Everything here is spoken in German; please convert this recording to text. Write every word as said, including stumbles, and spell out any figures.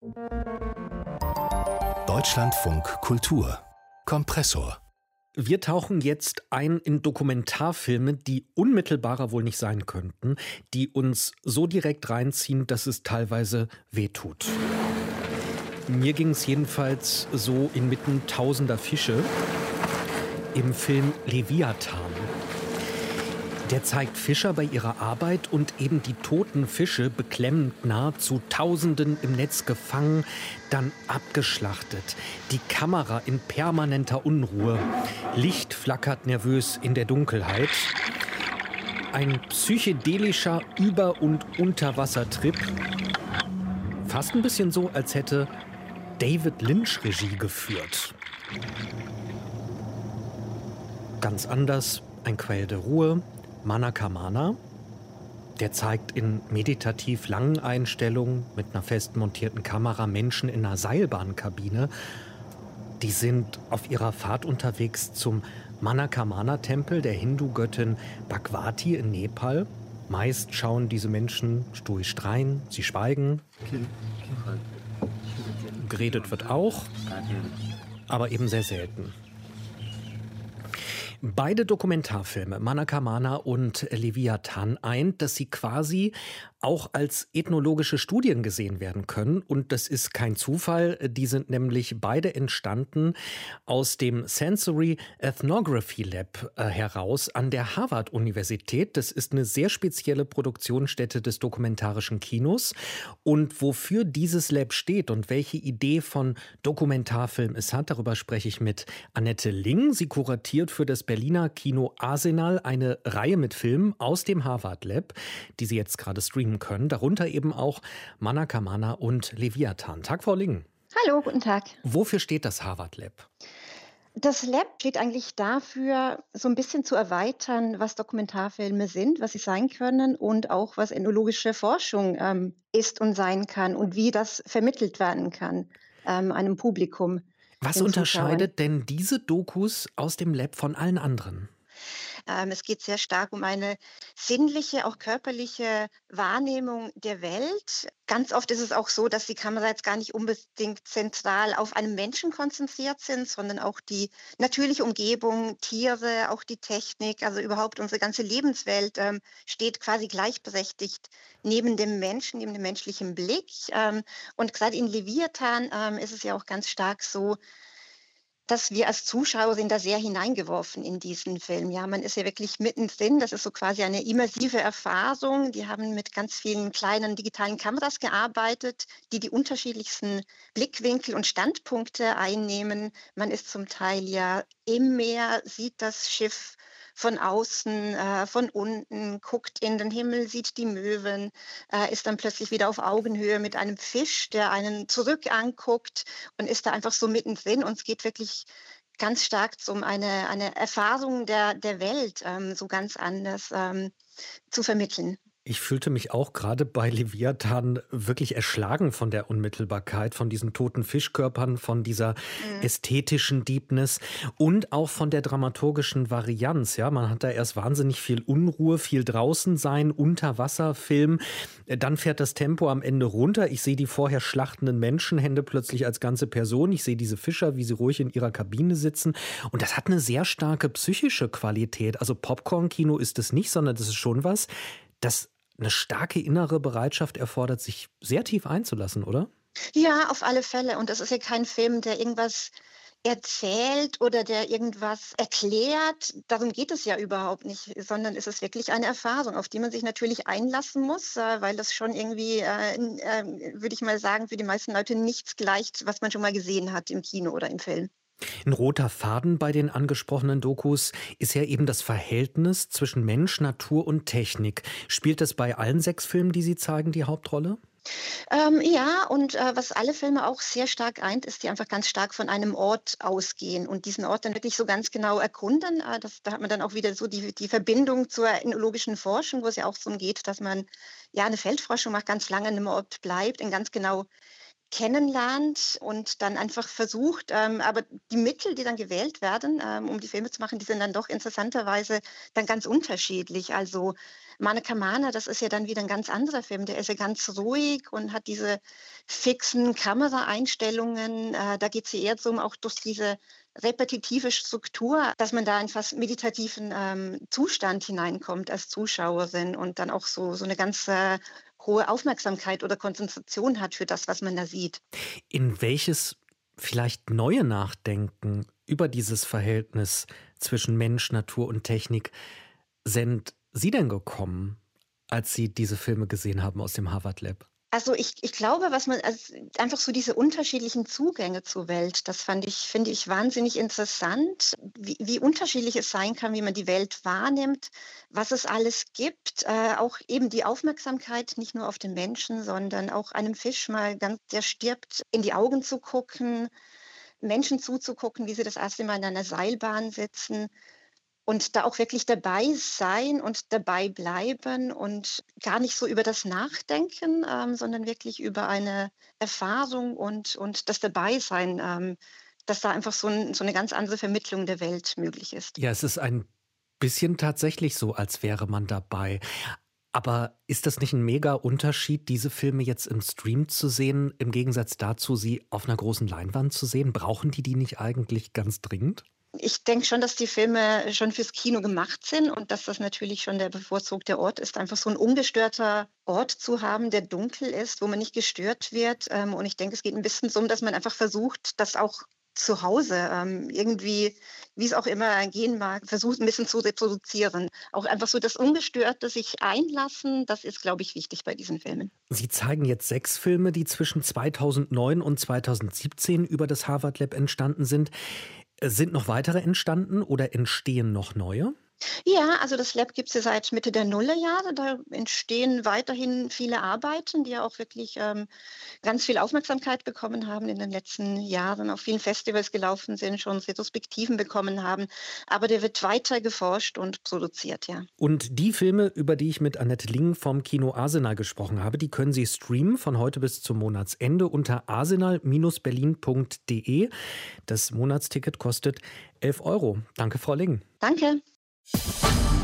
Deutschlandfunk Kultur Kompressor. Wir tauchen jetzt ein in Dokumentarfilme, die unmittelbarer wohl nicht sein könnten, die uns so direkt reinziehen, dass es teilweise wehtut. Mir ging es jedenfalls so inmitten tausender Fische im Film Leviathan. Der zeigt Fischer bei ihrer Arbeit und eben die toten Fische beklemmend nah, zu Tausenden im Netz gefangen, dann abgeschlachtet. Die Kamera in permanenter Unruhe. Licht flackert nervös in der Dunkelheit. Ein psychedelischer Über- und Unterwassertrip. Fast ein bisschen so, als hätte David Lynch Regie geführt. Ganz anders, ein Quell der Ruhe. Manaka Mana, der zeigt in meditativ langen Einstellungen mit einer fest montierten Kamera Menschen in einer Seilbahnkabine. Die sind auf ihrer Fahrt unterwegs zum Manaka Mana Tempel der Hindu-Göttin Bhagwati in Nepal. Meist schauen diese Menschen stoisch rein, sie schweigen. Geredet wird auch, aber eben sehr selten. Beide Dokumentarfilme, Manaka Mana und Leviathan, eint, dass sie quasi auch als ethnologische Studien gesehen werden können. Und das ist kein Zufall. Die sind nämlich beide entstanden aus dem Sensory Ethnography Lab äh, heraus an der Harvard-Universität. Das ist eine sehr spezielle Produktionsstätte des dokumentarischen Kinos. Und wofür dieses Lab steht und welche Idee von Dokumentarfilm es hat, darüber spreche ich mit Annette Ling. Sie kuratiert für das Berliner Kino Arsenal eine Reihe mit Filmen aus dem Harvard Lab, die Sie jetzt gerade streamen können, darunter eben auch Manaka Mana und Leviathan. Tag, Frau Ling. Hallo, guten Tag. Wofür steht das Harvard Lab? Das Lab steht eigentlich dafür, so ein bisschen zu erweitern, was Dokumentarfilme sind, was sie sein können und auch was ethnologische Forschung ähm, ist und sein kann und wie das vermittelt werden kann ähm, einem Publikum. Was unterscheidet denn diese Dokus aus dem Lab von allen anderen? Ähm, es geht sehr stark um eine sinnliche, auch körperliche Wahrnehmung der Welt. Ganz oft ist es auch so, dass die Kamera jetzt gar nicht unbedingt zentral auf einen Menschen konzentriert sind, sondern auch die natürliche Umgebung, Tiere, auch die Technik, also überhaupt unsere ganze Lebenswelt ähm, steht quasi gleichberechtigt neben dem Menschen, neben dem menschlichen Blick. Ähm, und gerade in Leviathan ähm, ist es ja auch ganz stark so, dass wir als Zuschauer sind da sehr hineingeworfen in diesen Film. Ja, man ist ja wirklich mittendrin. Das ist so quasi eine immersive Erfahrung. Die haben mit ganz vielen kleinen digitalen Kameras gearbeitet, die die unterschiedlichsten Blickwinkel und Standpunkte einnehmen. Man ist zum Teil ja im Meer, sieht das Schiff von außen, äh, von unten, guckt in den Himmel, sieht die Möwen, äh, ist dann plötzlich wieder auf Augenhöhe mit einem Fisch, der einen zurück anguckt und ist da einfach so mittendrin. Und es geht wirklich ganz stark um eine, eine Erfahrung der, der Welt, ähm, so ganz anders ähm, zu vermitteln. Ich fühlte mich auch gerade bei Leviathan wirklich erschlagen von der Unmittelbarkeit, von diesen toten Fischkörpern, von dieser mhm. ästhetischen Deepness und auch von der dramaturgischen Varianz. Ja, man hat da erst wahnsinnig viel Unruhe, viel draußen sein, Unterwasserfilm. Dann fährt das Tempo am Ende runter. Ich sehe die vorher schlachtenden Menschenhände plötzlich als ganze Person. Ich sehe diese Fischer, wie sie ruhig in ihrer Kabine sitzen. Und das hat eine sehr starke psychische Qualität. Also Popcorn-Kino ist es nicht, sondern das ist schon was, das eine starke innere Bereitschaft erfordert, sich sehr tief einzulassen, oder? Ja, auf alle Fälle. Und das ist ja kein Film, der irgendwas erzählt oder der irgendwas erklärt. Darum geht es ja überhaupt nicht, sondern es ist wirklich eine Erfahrung, auf die man sich natürlich einlassen muss, weil das schon irgendwie, äh, äh, würde ich mal sagen, für die meisten Leute nichts gleicht, was man schon mal gesehen hat im Kino oder im Film. Ein roter Faden bei den angesprochenen Dokus ist ja eben das Verhältnis zwischen Mensch, Natur und Technik. Spielt das bei allen sechs Filmen, die Sie zeigen, die Hauptrolle? Ähm, ja, und äh, was alle Filme auch sehr stark eint, ist, die einfach ganz stark von einem Ort ausgehen und diesen Ort dann wirklich so ganz genau erkunden. Äh, das, da hat man dann auch wieder so die, die Verbindung zur ethnologischen Forschung, wo es ja auch darum geht, dass man ja eine Feldforschung macht, ganz lange an einem Ort bleibt, in ganz genau kennenlernt und dann einfach versucht, ähm, aber die Mittel, die dann gewählt werden, ähm, um die Filme zu machen, die sind dann doch interessanterweise dann ganz unterschiedlich. Also Mane Kamana, das ist ja dann wieder ein ganz anderer Film. Der ist ja ganz ruhig und hat diese fixen Kameraeinstellungen. Äh, da geht es eher so um auch durch diese repetitive Struktur, dass man da in fast meditativen ähm, Zustand hineinkommt als Zuschauerin und dann auch so, so eine ganz äh, hohe Aufmerksamkeit oder Konzentration hat für das, was man da sieht. In welches vielleicht neue Nachdenken über dieses Verhältnis zwischen Mensch, Natur und Technik sind Sie denn gekommen, als Sie diese Filme gesehen haben aus dem Harvard Lab? Also ich, ich glaube, was man also einfach so diese unterschiedlichen Zugänge zur Welt, das fand ich, finde ich wahnsinnig interessant, wie, wie unterschiedlich es sein kann, wie man die Welt wahrnimmt, was es alles gibt, äh, auch eben die Aufmerksamkeit nicht nur auf den Menschen, sondern auch einem Fisch mal ganz, der stirbt, in die Augen zu gucken, Menschen zuzugucken, wie sie das erste Mal in einer Seilbahn sitzen. Und da auch wirklich dabei sein und dabei bleiben und gar nicht so über das Nachdenken, ähm, sondern wirklich über eine Erfahrung und, und das Dabeisein, ähm, dass da einfach so, ein, so eine ganz andere Vermittlung der Welt möglich ist. Ja, es ist ein bisschen tatsächlich so, als wäre man dabei. Aber ist das nicht ein mega Unterschied, diese Filme jetzt im Stream zu sehen, im Gegensatz dazu, sie auf einer großen Leinwand zu sehen? Brauchen die die nicht eigentlich ganz dringend? Ich denke schon, dass die Filme schon fürs Kino gemacht sind und dass das natürlich schon der bevorzugte Ort ist, einfach so ein ungestörter Ort zu haben, der dunkel ist, wo man nicht gestört wird. Ähm, Und ich denke, es geht ein bisschen so, dass man einfach versucht, das auch zu Hause ähm, irgendwie, wie es auch immer gehen mag, versucht ein bisschen zu reproduzieren. Auch einfach so das Ungestörte sich einlassen, das ist, glaube ich, wichtig bei diesen Filmen. Sie zeigen jetzt sechs Filme, die zwischen zweitausendneun und zweitausendsiebzehn über das Harvard Lab entstanden sind. Sind noch weitere entstanden oder entstehen noch neue? Ja, also das Lab gibt es ja seit Mitte der Nullerjahre. Da entstehen weiterhin viele Arbeiten, die ja auch wirklich ähm, ganz viel Aufmerksamkeit bekommen haben in den letzten Jahren, auf vielen Festivals gelaufen sind, schon Retrospektiven bekommen haben. Aber der wird weiter geforscht und produziert, ja. Und die Filme, über die ich mit Annette Ling vom Kino Arsenal gesprochen habe, die können Sie streamen von heute bis zum Monatsende unter arsenal Bindestrich berlin Punkt de. Das Monatsticket kostet elf Euro. Danke, Frau Ling. Danke.